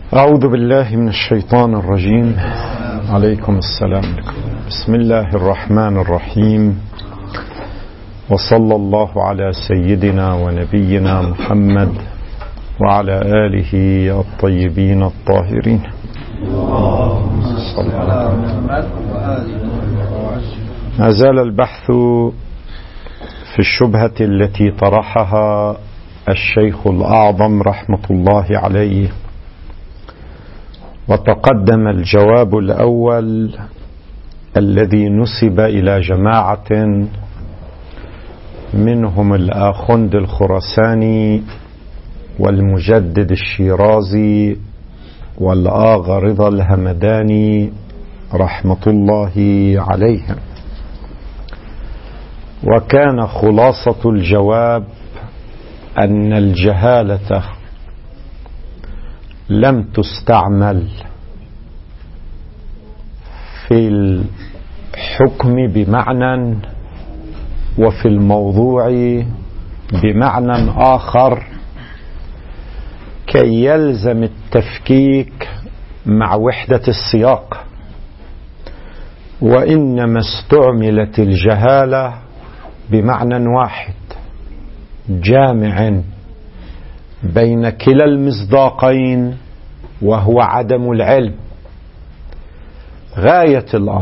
أعوذ بالله من الشيطان الرجيم. عليكم السلام. بسم الله الرحمن الرحيم، وصلى الله على سيدنا ونبينا محمد وعلى آله الطيبين الطاهرين. ما زال البحث في الشبهة التي طرحها الشيخ الأعظم رحمة الله عليه، وتقدم الجواب الأول الذي نسب إلى جماعة منهم الآخوند الخراساني والمجدد الشيرازي والآغا رضا الهمداني رحمة الله عليهم. وكان خلاصة الجواب أن الجهالة لم تستعمل في الحكم بمعنى، وفي الموضوع بمعنى آخر، كي يلزم التفكيك مع وحدة السياق، وإنما استعملت الجهالة بمعنى واحد جامع بين كلا المصداقين، وهو عدم العلم. غاية الأمر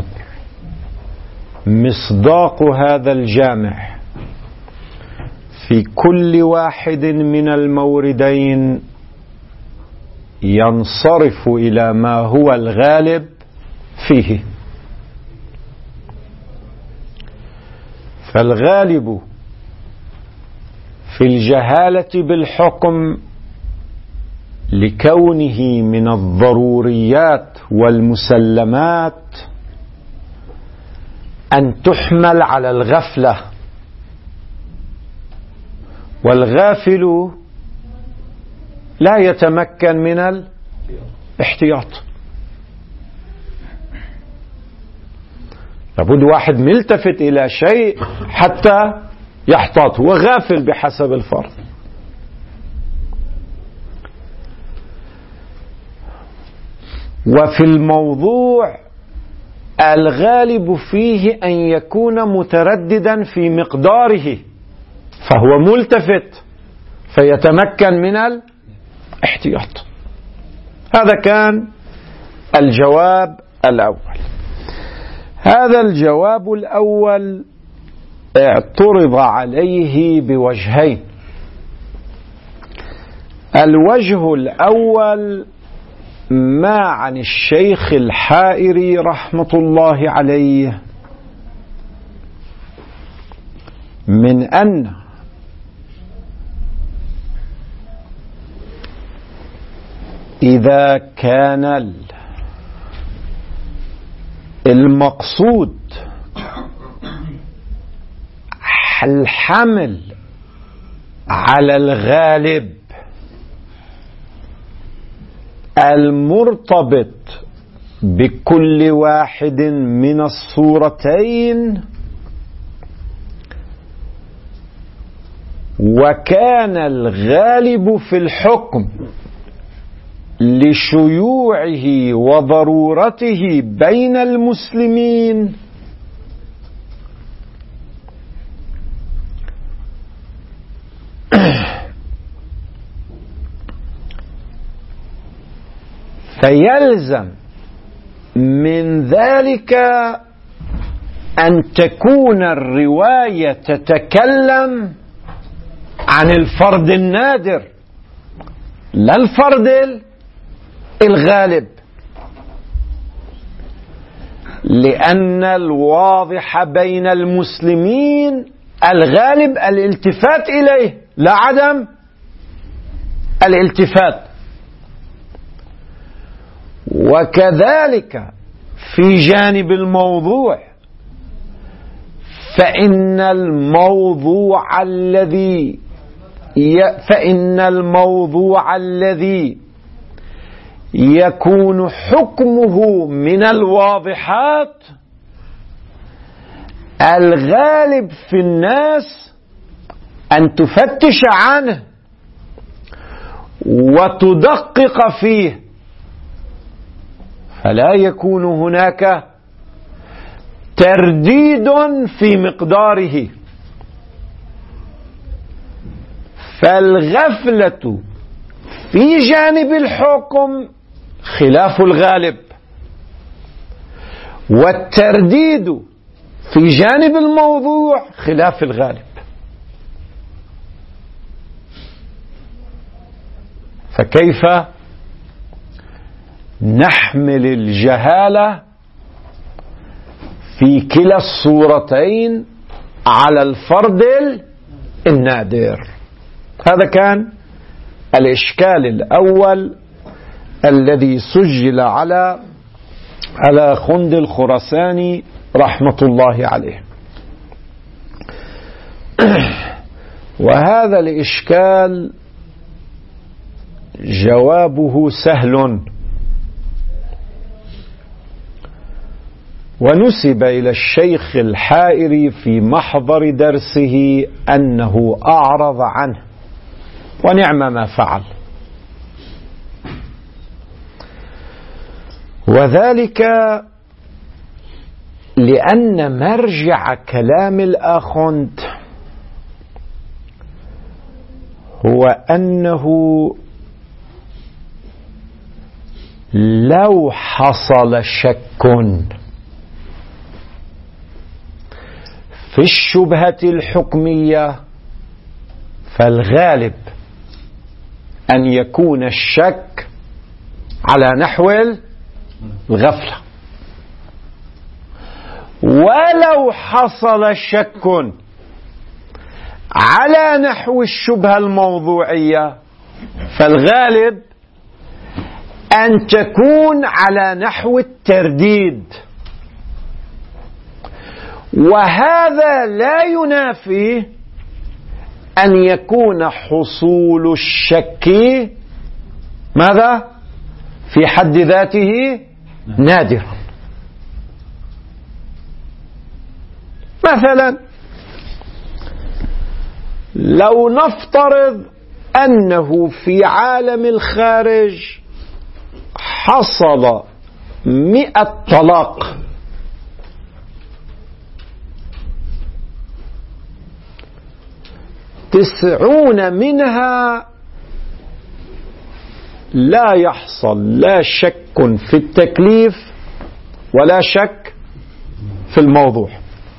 مصداق هذا الجامع في كل واحد من الموردين ينصرف إلى ما هو الغالب فيه. فالغالب في الجهالة بالحكم لكونه من الضروريات والمسلمات أن تحمل على الغفلة، والغافل لا يتمكن من الاحتياط. لابد واحد ملتفت إلى شيء حتى يحتاط، هو غافل بحسب الفرض. وفي الموضوع الغالب فيه أن يكون مترددا في مقداره، فهو ملتفت فيتمكن من الاحتياط. هذا كان الجواب الأول. هذا الجواب الأول اعترض عليه بوجهين. الوجه الأول ما عن الشيخ الحائري رحمة الله عليه من أن إذا كان المقصود الحمل على الغالب المرتبط بكل واحد من الصورتين، وكان الغالب في الحكم لشيوعه وضرورته بين المسلمين، فيلزم من ذلك أن تكون الرواية تتكلم عن الفرد النادر لا الفرد الغالب، لأن الواضح بين المسلمين الغالب الالتفات إليه لا عدم الالتفات. وكذلك في جانب الموضوع، فإن الموضوع الذي يكون حكمه من الواضحات الغالب في الناس أن تفتش عنه وتدقق فيه فلا يكون هناك ترديد في مقداره. فالغفلة في جانب الحكم خلاف الغالب، والترديد في جانب الموضوع خلاف الغالب. فكيف نحمل الجهالة في كلا الصورتين على الفرد النادر؟ هذا كان الإشكال الأول الذي سجل على خند الخراساني رحمة الله عليه. وهذا الإشكال جوابه سهل، ونسب إلى الشيخ الحائري في محضر درسه أنه أعرض عنه، ونعم ما فعل. وذلك لأن مرجع كلام الآخوند هو أنه لو حصل شك في الشبهة الحكمية فالغالب أن يكون الشك على نحو الغفلة، ولو حصل شك على نحو الشبهة الموضوعية فالغالب أن تكون على نحو الترديد. وهذا لا ينافي أن يكون حصول الشك ماذا؟ في حد ذاته نادرا. مثلا لو نفترض أنه في عالم الخارج حصل 100 طلاق، 90 منها لا يحصل لا شك في التكليف ولا شك في الموضوع،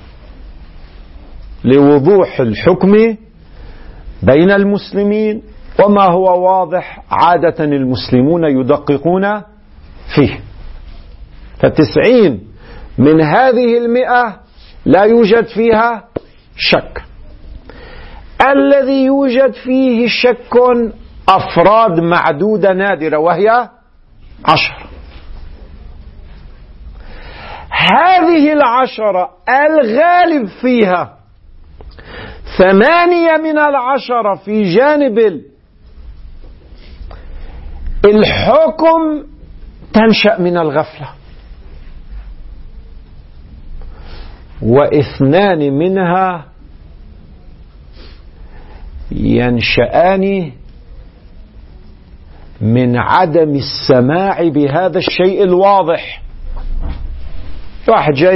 لوضوح الحكم بين المسلمين، وما هو واضح عادة المسلمون يدققون فيه. ف90 من هذه 100 لا يوجد فيها شك. الذي يوجد فيه شك أفراد معدودة نادرة وهي 10. هذه 10 الغالب فيها 8 من 10 في جانب الحكم تنشأ من الغفلة، و2 منها ينشأان من عدم السماع بهذا الشيء الواضح. واحد جاي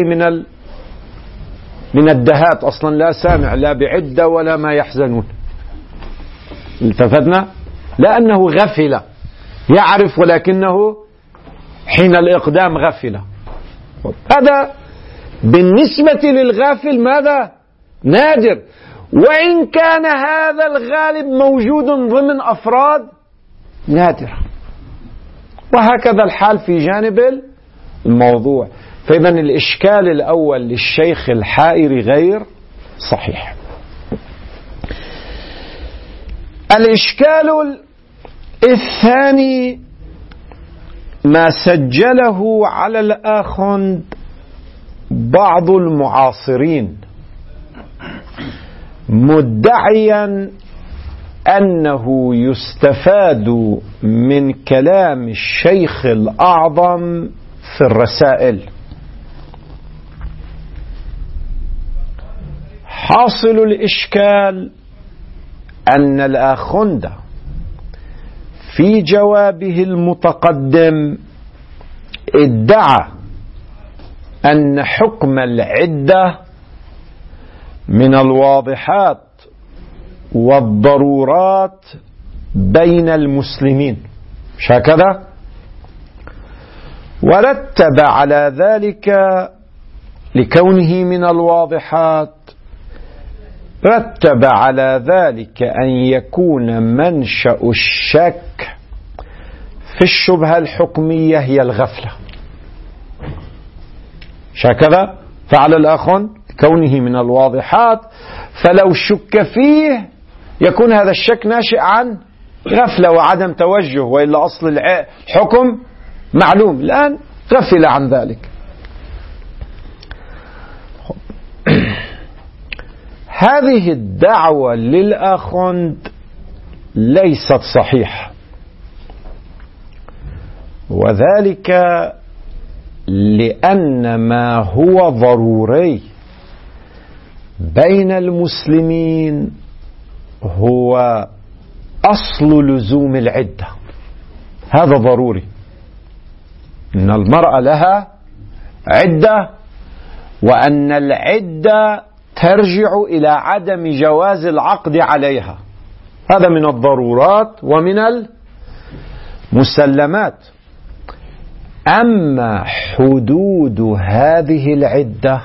من الدهات أصلا لا سامع لا بعدة ولا ما يحزنون، التفتنا، لأنه غفل، يعرف ولكنه حين الإقدام غفل. هذا بالنسبة للغافل ماذا؟ نادر، وإن كان هذا الغالب موجود ضمن أفراد نادرة. وهكذا الحال في جانب الموضوع. فإذا الإشكال الأول للشيخ الحائري غير صحيح. الإشكال الثاني ما سجله على الآخوند بعض المعاصرين مدعيا أنه يستفاد من كلام الشيخ الأعظم في الرسائل. حاصل الإشكال أن الآخوند في جوابه المتقدم ادعى أن حكم العدة من الواضحات والضرورات بين المسلمين، مش هكذا؟ ورتب على ذلك لكونه من الواضحات، رتب على ذلك أن يكون منشأ الشك في الشبهة الحكمية هي الغفلة، مش هكذا؟ فعل الآخر كونه من الواضحات، فلو شك فيه يكون هذا الشك ناشئ عن غفلة وعدم توجه، وإلا أصل الحكم معلوم، الآن غفل عن ذلك. هذه الدعوة للآخوند ليست صحيحة، وذلك لأن ما هو ضروري بين المسلمين هو أصل لزوم العدة، هذا ضروري، إن المرأة لها عدة، وأن العدة ترجع إلى عدم جواز العقد عليها، هذا من الضرورات ومن المسلمات. أما حدود هذه العدة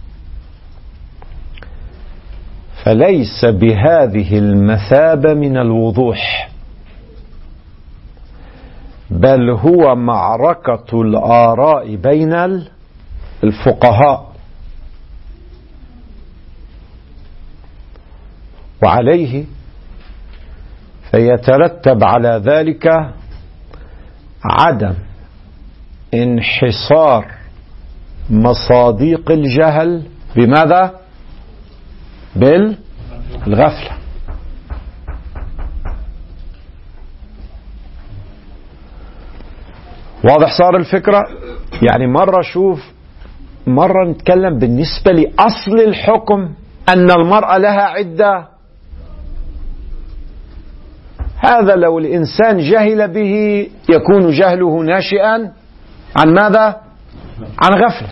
فليس بهذه المثابة من الوضوح، بل هو معركة الآراء بين الفقهاء، وعليه فيترتب على ذلك عدم انحصار مصادق الجهل بماذا؟ بالغفلة. واضح صار الفكرة؟ يعني مرة نتكلم بالنسبة لأصل الحكم أن المرأة لها عدة، هذا لو الإنسان جهل به يكون جهله ناشئا عن ماذا؟ عن غفلة.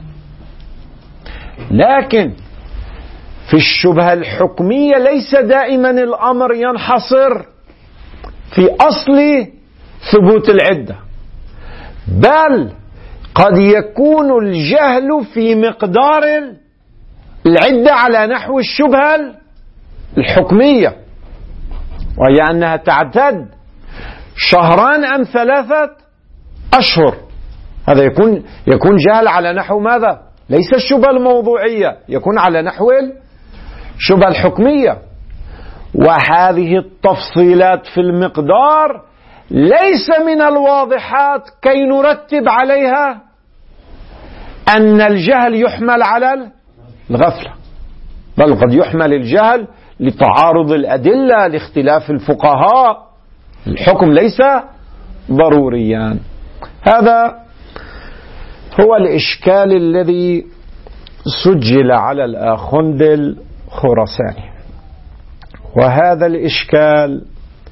لكن في الشبهة الحكمية ليس دائما الأمر ينحصر في أصل ثبوت العدة، بل قد يكون الجهل في مقدار العدة على نحو الشبهة الحكمية، وهي أنها تعتد شهران أم 3 أشهر، هذا يكون جهل على نحو ماذا؟ ليس الشبهة الموضوعية، يكون على نحو الشبهة الحكمية. وهذه التفصيلات في المقدار ليس من الواضحات كي نرتب عليها أن الجهل يحمل على الغفلة، بل قد يحمل الجهل لتعارض الأدلة، لاختلاف الفقهاء، الحكم ليس ضروريا. هذا هو الإشكال الذي سجل على الآخوند الخراساني، وهذا الإشكال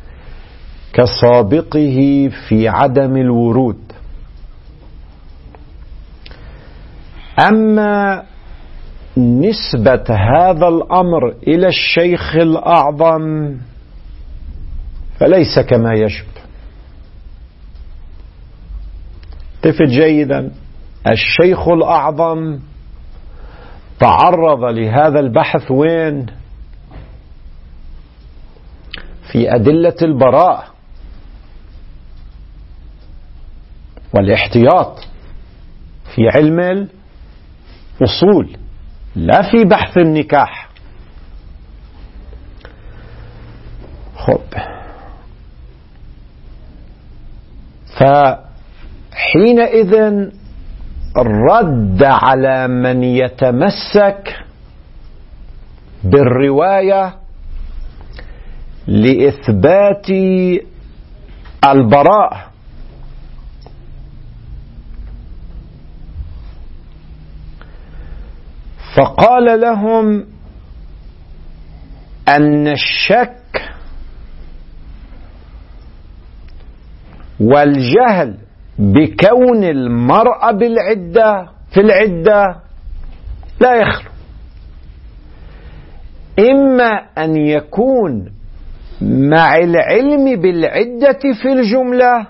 كسابقه في عدم الورود. أما نسبة هذا الأمر إلى الشيخ الأعظم فليس كما يجب. التفت جيدا، الشيخ الأعظم تعرض لهذا البحث وين؟ في أدلة البراءة والاحتياط في علم الأصول، لا في بحث النكاح. فحينئذ رد على من يتمسك بالرواية لإثبات البراءة، فقال لهم أن الشك والجهل بكون المرأة في العدة لا يخلو، إما أن يكون مع العلم بالعدة في الجملة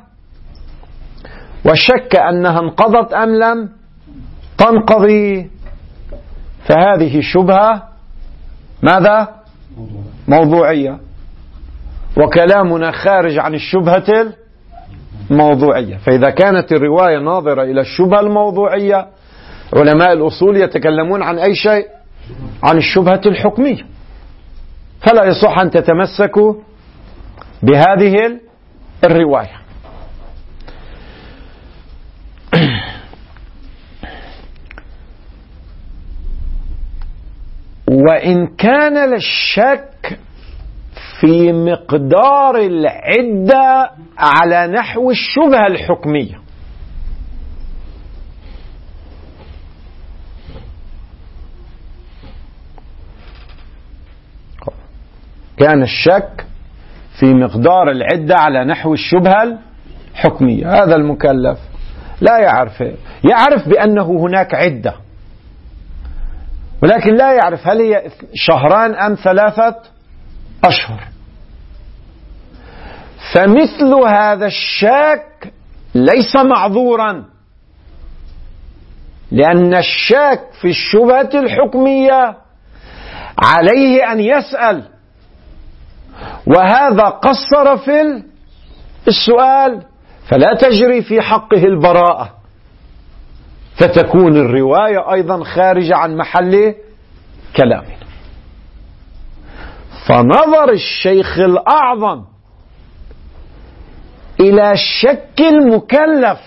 وشك أنها انقضت أم لم تنقضي، فهذه شبهة ماذا؟ موضوعية، وكلامنا خارج عن الشبهة الموضوعية. فإذا كانت الرواية ناظرة إلى الشبهة الموضوعية، علماء الأصول يتكلمون عن أي شيء؟ عن الشبهة الحكمية، فلا يصح أن تتمسكوا بهذه الرواية. وإن كان للشك في مقدار العدة على نحو الشبهة الحكمية، كان الشك في مقدار العدة على نحو الشبهة الحكمية، هذا المكلف لا يعرف بأنه هناك عدة، ولكن لا يعرف هل هي 2 أم 3 أشهر. فمثل هذا الشاك ليس معذورا، لأن الشاك في الشبهة الحكمية عليه أن يسأل، وهذا قصر في السؤال، فلا تجري في حقه البراءة، فتكون الرواية أيضا خارجة عن محل كلامنا. فنظر الشيخ الأعظم إلى شك المكلف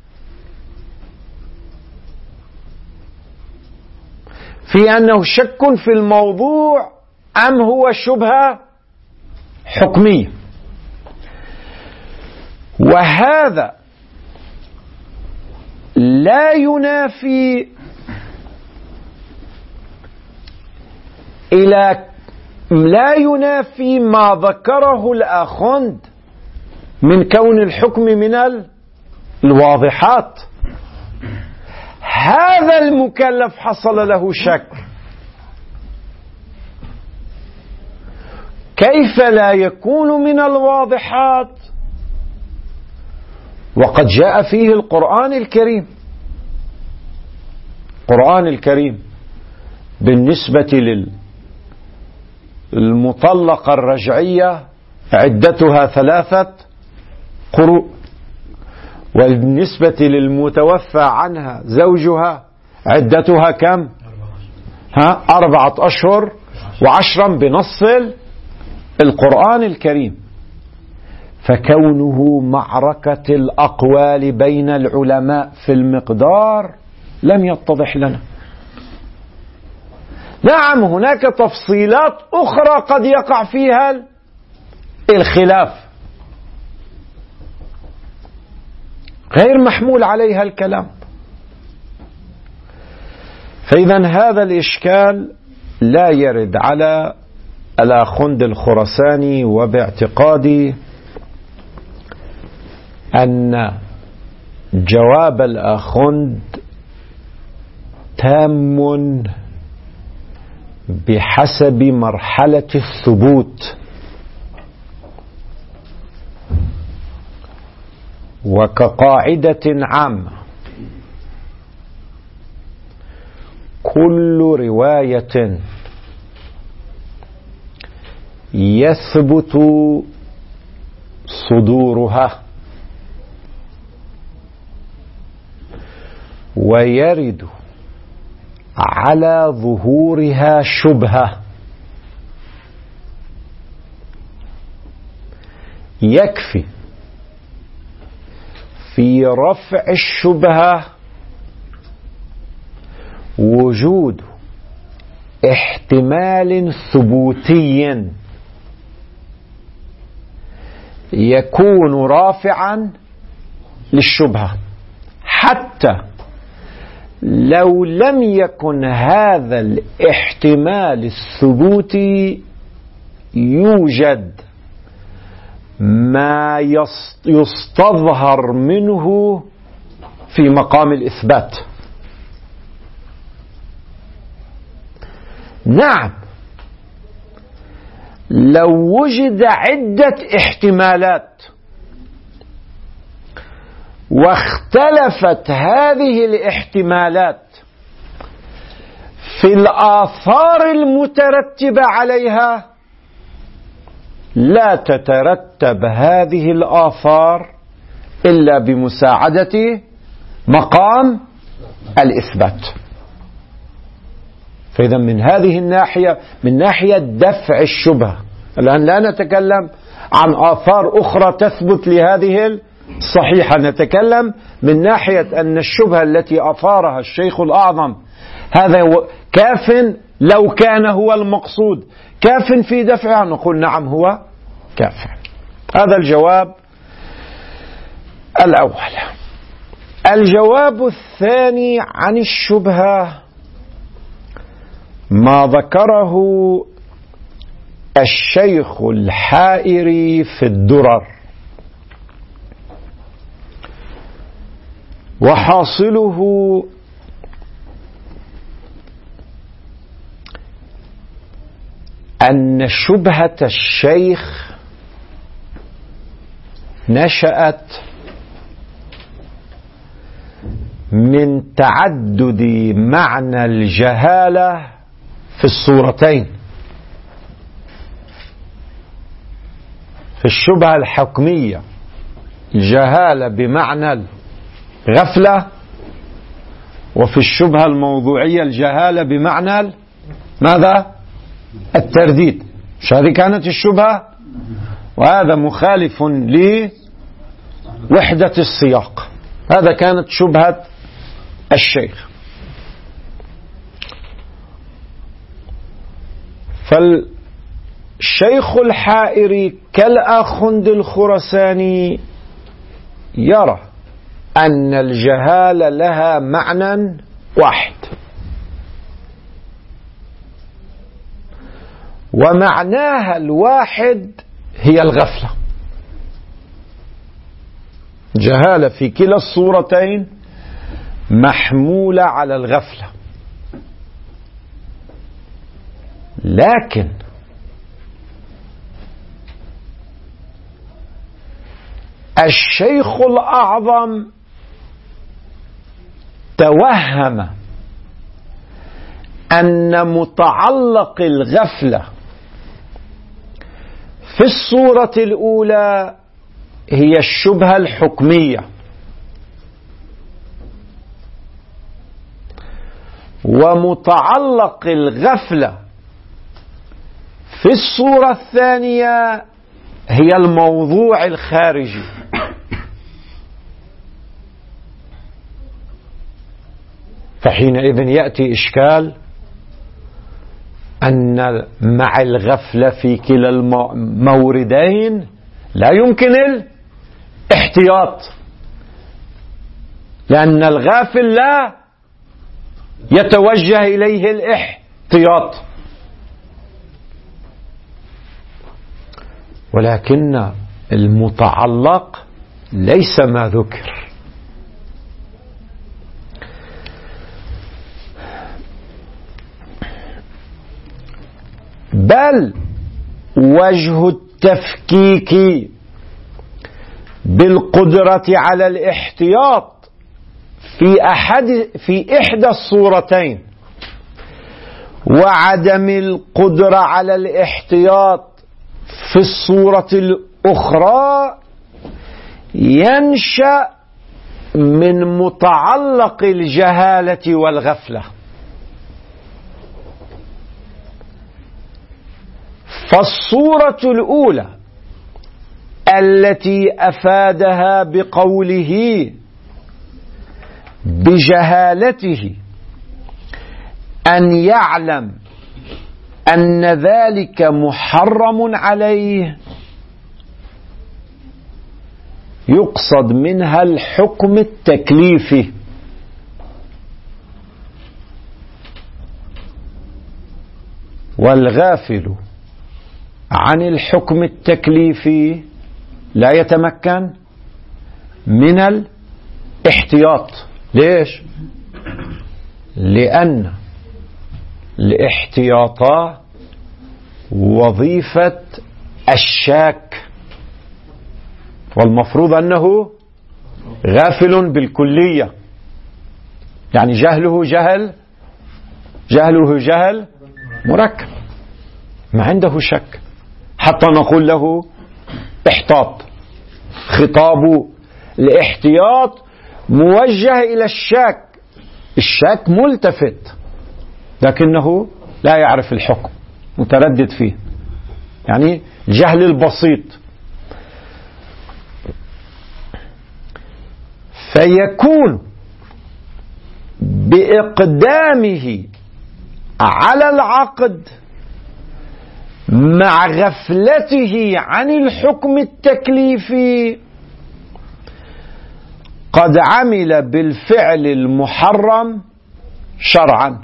في أنه شك في الموضوع أم هو شبهة حكمية، وهذا لا ينافي ما ذكره الآخوند من كون الحكم من الواضحات. هذا المكلف حصل له شك، كيف لا يكون من الواضحات وقد جاء فيه القرآن الكريم؟ القرآن الكريم بالنسبة للمطلقة الرجعية عدتها 3 قروء، وبالنسبة للمتوفى عنها زوجها عدتها كم؟ 4 أشهر و10 بنص القرآن الكريم. فكونه معركة الأقوال بين العلماء في المقدار لم يتضح لنا. نعم هناك تفصيلات أخرى قد يقع فيها الخلاف، غير محمول عليها الكلام. فإذا هذا الإشكال لا يرد على الآخوند الخراساني، وباعتقادي أن جواب الآخوند تام بحسب مرحلة الثبوت، وكقاعدة عامة كل رواية يثبت صدورها ويرد على ظهورها شبهة، يكفي في رفع الشبهة وجود احتمال ثبوتي يكون رافعا للشبهة، حتى لو لم يكن هذا الاحتمال الثبوتي يوجد ما يستظهر منه في مقام الإثبات. نعم، لو وجد عدة احتمالات واختلفت هذه الاحتمالات في الآثار المترتبة عليها، لا تترتب هذه الآثار إلا بمساعدة مقام الإثبات. فإذا من هذه الناحية، من ناحية دفع الشبهة، الآن لا نتكلم عن آثار أخرى تثبت لهذه الصحيحة، نتكلم من ناحية أن الشبهة التي أثارها الشيخ الأعظم هذا كاف، لو كان هو المقصود كاف في دفعها، نقول نعم هو كاف. هذا الجواب الأول. الجواب الثاني عن الشبهة ما ذكره الشيخ الحائري في الدرر، وحاصله أن شبهة الشيخ نشأت من تعدد معنى الجهالة في الصورتين. في الشبهة الحكمية الجهالة بمعنى الغفلة، وفي الشبهة الموضوعية الجهالة بمعنى ماذا؟ الترديد. مش هذه كانت الشبهة؟ وهذا مخالف لوحدة السياق. هذا كانت شبهة الشيخ. فالشيخ الحائري كالآخوند الخرساني يرى أن الجهالة لها معنى واحد، ومعناها الواحد هي الغفلة. جهالة في كلا الصورتين محمولة على الغفلة، لكن الشيخ الأعظم توهم أن متعلق الغفلة في الصورة الأولى هي الشبهة الحكمية، ومتعلق الغفلة في الصورة الثانية هي الموضوع الخارجي. فحينئذ يأتي إشكال أن مع الغفلة في كلا الموردين لا يمكن الاحتياط، لأن الغافل لا يتوجه إليه الاحتياط. ولكن المتعلق ليس ما ذكر. بل وجه التفكيك بالقدرة على الاحتياط في إحدى الصورتين، وعدم القدرة على الاحتياط في الصورة الأخرى ينشأ من متعلق الجهالة والغفلة. فالصورة الأولى التي أفادها بقوله بجهالته أن يعلم أن ذلك محرم عليه، يقصد منها الحكم التكليفي، والغافل عن الحكم التكليفي لا يتمكن من احتياط. ليش؟ لأن الاحتياط وظيفة الشاك، والمفروض أنه غافل بالكلية، يعني جهله جهل مركب، ما عنده شك حتى نقول له احتاط. خطاب الاحتياط موجه إلى الشاك، الشاك ملتفت لكنه لا يعرف الحكم، متردد فيه، يعني الجهل البسيط. فيكون بإقدامه على العقد مع غفلته عن الحكم التكليفي قد عمل بالفعل المحرم شرعا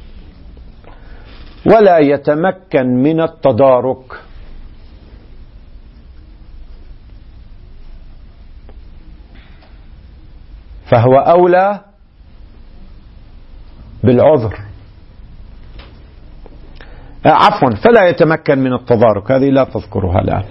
ولا يتمكن من التدارك. فهو أولى بالعذر، عفوا فلا يتمكن من التدارك، هذه لا تذكرها الآن.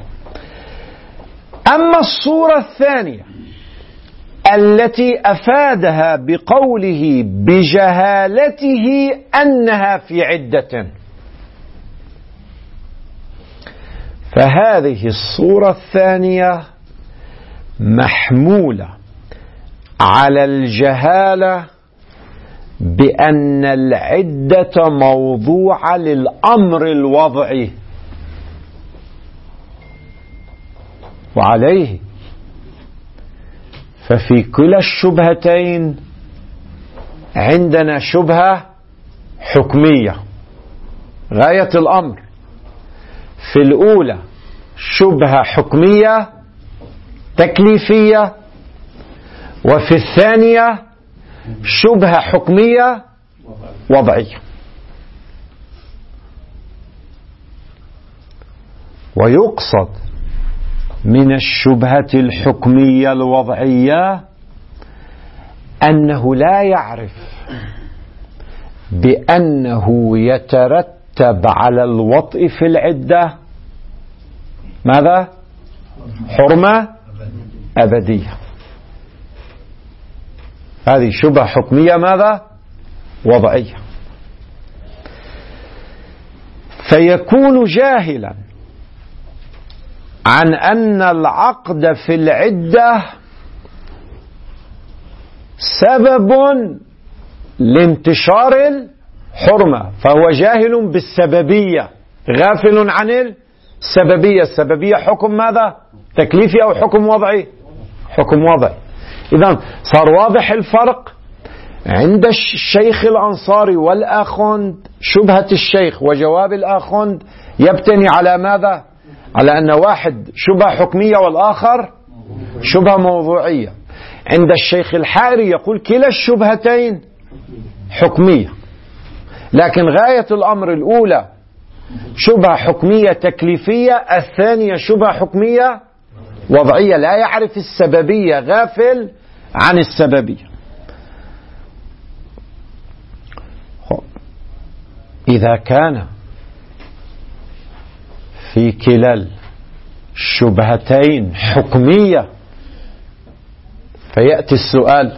أما الصورة الثانية التي أفادها بقوله بجهالته أنها في عدة، فهذه الصورة الثانية محمولة على الجهالة بأن العدة موضوعة للأمر الوضعي، وعليه ففي كلا الشبهتين عندنا شبهة حكمية غاية الأمر. في الأولى شبهة حكمية تكليفية، وفي الثانية شبهة حكمية وضعية. ويقصد من الشبهة الحكمية الوضعية أنه لا يعرف بأنه يترتب على الوطء في العدة ماذا؟ حرمة أبدية. هذه شبهة حكمية ماذا؟ وضعية. فيكون جاهلا عن أن العقد في العدة سبب لانتشار الحرمة، فهو جاهل بالسببية، غافل عن السببية. السببية حكم ماذا؟ تكليفي أو حكم وضعي؟ حكم وضعي. إذن صار واضح الفرق عند الشيخ الأنصاري والآخوند. شبهة الشيخ وجواب الآخوند يبتني على ماذا؟ على أن واحد شبهة حكمية والآخر شبهة موضوعية. عند الشيخ الحائري يقول كلا الشبهتين حكمية، لكن غاية الأمر الأولى شبهة حكمية تكليفية، الثانية شبهة حكمية وضعية، لا يعرف السببية، غافل عن السببية. إذا كان في كلا الشبهتين حكمية، فيأتي السؤال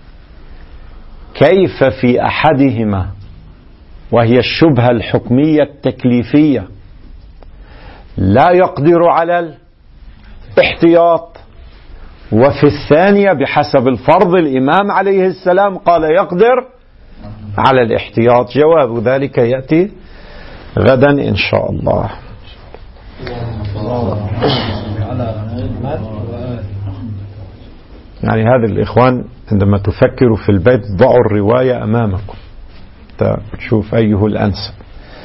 كيف في أحدهما وهي الشبهة الحكمية التكليفية لا يقدر على الاحتياط، وفي الثانية بحسب الفرض الإمام عليه السلام قال يقدر على الاحتياط؟ جواب ذلك يأتي غدا إن شاء الله. يعني هذا الإخوان عندما تفكروا في البيت ضعوا الرواية أمامكم تشوف أيه الأنسب.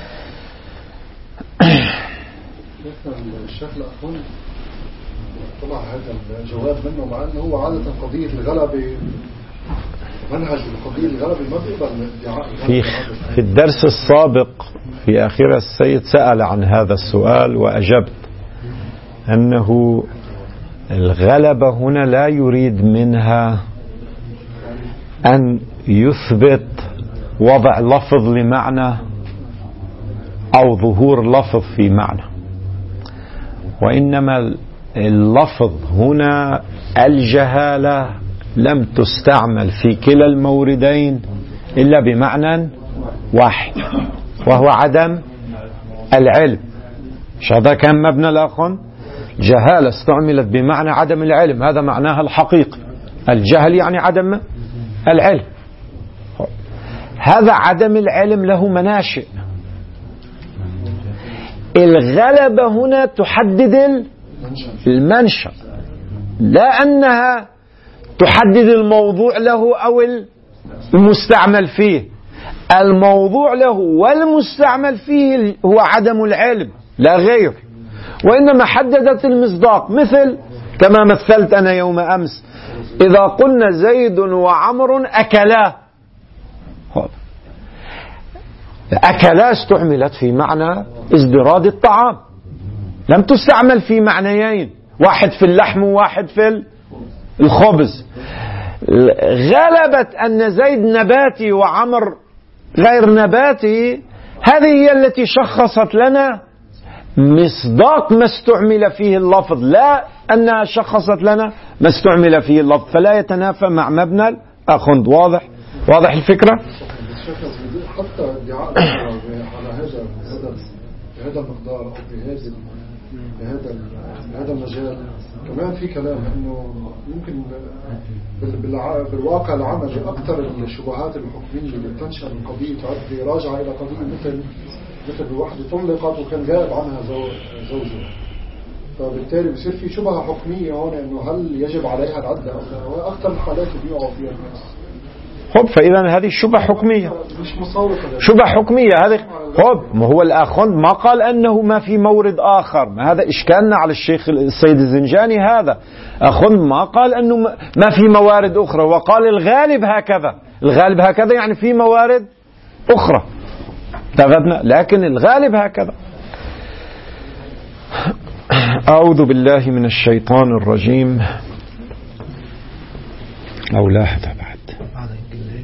الشيخ الأخوان طلع هذا الجواب منه، مع أنه هو عادة قضية الغلبة منهج القضية الغلبة ما بيقبل. في الدرس السابق في آخر السيد سأل عن هذا السؤال وأجبت أنه الغلبة هنا لا يريد منها أن يثبت وضع لفظ لمعنى أو ظهور لفظ في معنى، وإنما اللفظ هنا الجهالة لم تستعمل في كلا الموردين إلا بمعنى واحد، وهو عدم العلم. مش هذا كان مبنى الأخن؟ جهالة استعملت بمعنى عدم العلم، هذا معناها الحقيقي. الجهل يعني عدم العلم. هذا عدم العلم له مناشئ. الغلبة هنا تحدد المنشأ، لا أنها تحدد الموضوع له أو المستعمل فيه. الموضوع له والمستعمل فيه هو عدم العلم لا غير، وإنما حددت المصداق. مثل كما مثلت أنا يوم أمس، إذا قلنا زيد وعمر أكلا، أكلا استعملت في معنى ازدراد الطعام، لم تستعمل في معنيين، واحد في اللحم وواحد في الخبز. غلبت أن زيد نباتي وعمر غير نباتي، هذه هي التي شخصت لنا مصداق ما استعمل فيه اللفظ، لا أنها شخصت لنا ما استعمل فيه اللفظ، فلا يتنافى مع مبنى الأخند. واضح الفكرة؟ حتى ادعاء على هذا المقدار أو بهذا المجال كمان في كلام انه ممكن بالواقع العملي اكثر الشبهات الحكميه اللي بتنشا من قضيه تعدي راجعه الى قضيه مثل وحده طلقت وكان غائب عنها زوجها، فبالتالي بصير في شبهه حكميه هون انه هل يجب عليها العدل او لا، واكثر الحالات اللي بيقعوا فيها الناس. فإذا هذه شبهة حكمية، شبهة حكمية هذه. ما هو الأخوان ما قال أنه ما في مورد آخر، ما هذا إشكالنا على الشيخ السيد الزنجاني. هذا أخوان ما قال أنه ما في موارد أخرى، وقال الغالب هكذا. الغالب هكذا يعني في موارد أخرى، لكن الغالب هكذا. أعوذ بالله من الشيطان الرجيم. أو لا